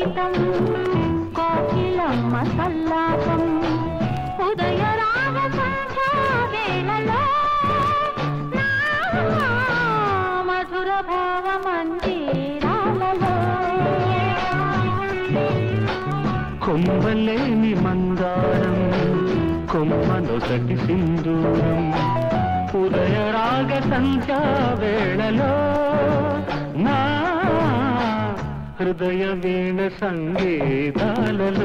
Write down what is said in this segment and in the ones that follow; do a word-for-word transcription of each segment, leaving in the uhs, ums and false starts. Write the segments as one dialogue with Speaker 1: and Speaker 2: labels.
Speaker 1: సంగీతం కోకిలమ్మ సల్లాపం ఉదయ రాగ సంధ్యా వేళలో మధుర భావ మందిరాలలో
Speaker 2: కొమ్మలేని మందారం కొమ్మనొసటి సింధూరం ఉదయ రాగ సంధ్యా వేళలో నా హృదయ వీణ సంగీతాలలో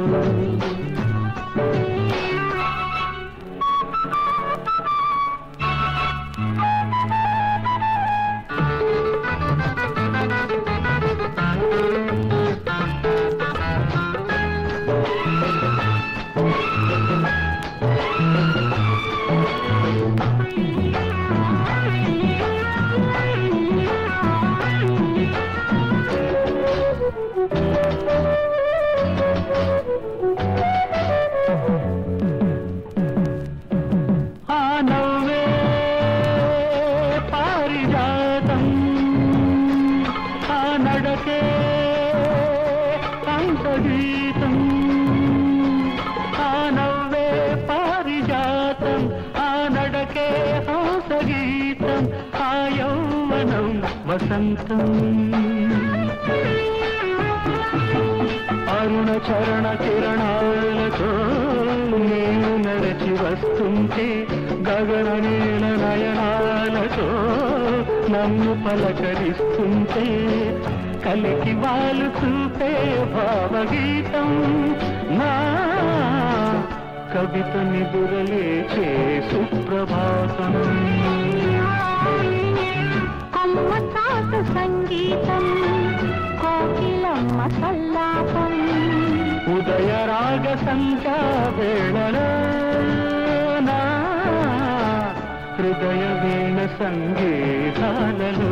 Speaker 2: గీతం ఆ నవ్వే పారిజాతం ఆ నడకే హంస గీతం ఆ యౌవనం వసంతం అరుణ చరణ కిరణాలతో నేను నడచి వస్తుంటే గగన నీల నయనాలతో నన్ను పలకరిస్తుంటే కలికి వాళ్ళు చూపే భావగీతం నా కవిత నిదురలేచే సుప్రభాతం
Speaker 1: అమ్మతాత సంగీతం కోకిలమ్మ సల్లాపం
Speaker 2: ఉదయ రాగ సంధ్యా వేళలో నా హృదయ వీణ సంగీతాలలో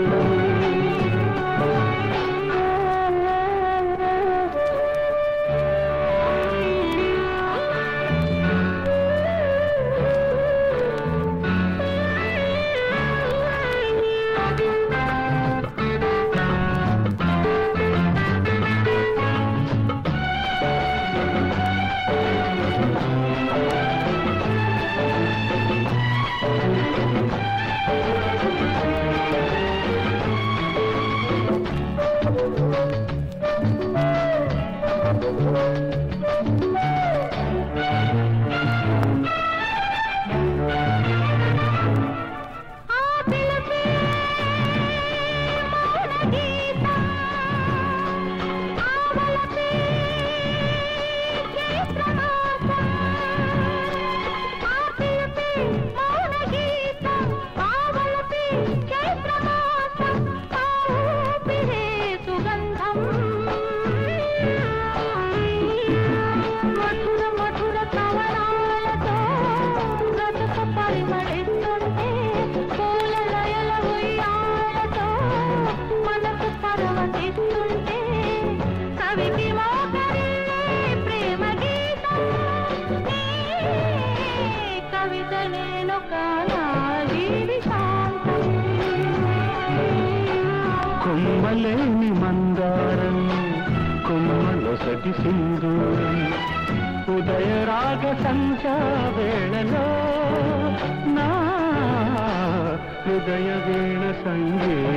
Speaker 2: కొమ్మలేని మందారం కొమ్మలొసటి సింధూరం ఉదయ రాగ సంధ్యా వేళలో నా హృదయ వీణ సంగీతం